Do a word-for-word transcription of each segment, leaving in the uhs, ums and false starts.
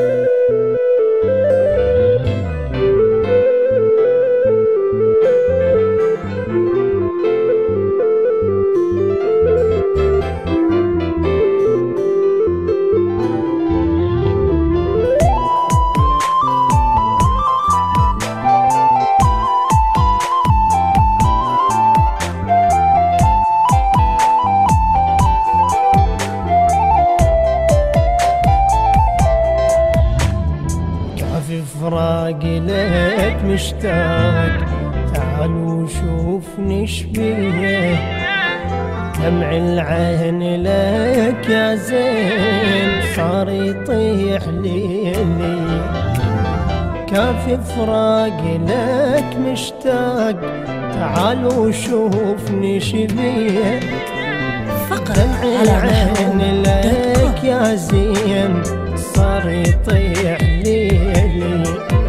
فراقي لك مشتاق، تعال وشوفني شبيه، دمع العين لك يا زين صار يطيح ليلي. كافي فراقي لك مشتاق، تعال وشوفني شبيه، دمع العين لك يا زين صار يطيح ليلي.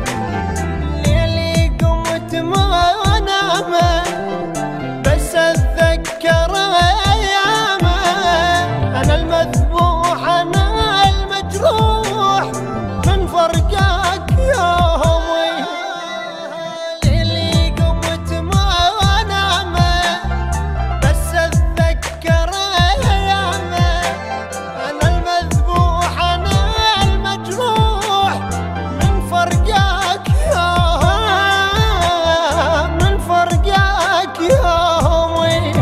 ليلي قمت ما انام بس اتذكر ايامه، انا المذبوح انا المجروح من فرقك يومي. ليلي قمت ما انام بس اتذكر ايامه، انا المذبوح انا المجروح من فرقك يا من فرقك يومي.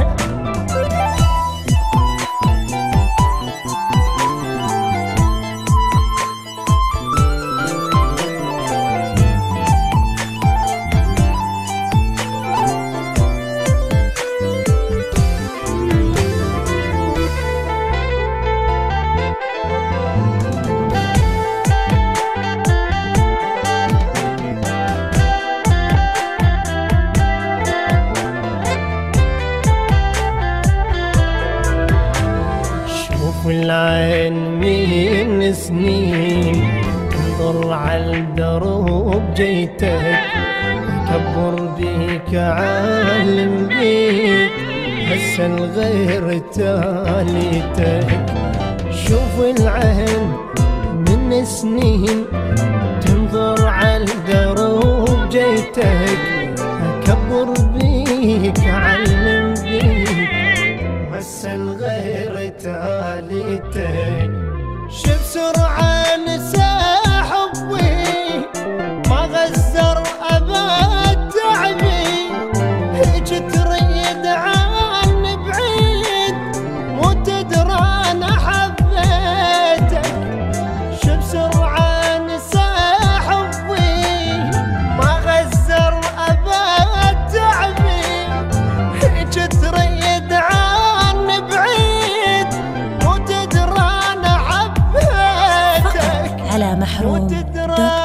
والعين من سنين تنظر عالدروب جيتك، اكبر بيك اعلم بيك هسه الغير تاليتك. شوف العين من سنين تنظر عالدروب جيتك، اكبر بيك اعلم بيك هسه الغير تاليتك. شوف سرعة نسى حبي ما غزر أبد تعبي، هيج تريد عني بعيد مو تدرى أنا حبيتك. شوف سرعة نسى حبي ما غزر أبد تعبي، هيج تريد عني بعيد مو تدرى أنا حبيتك. على محروم.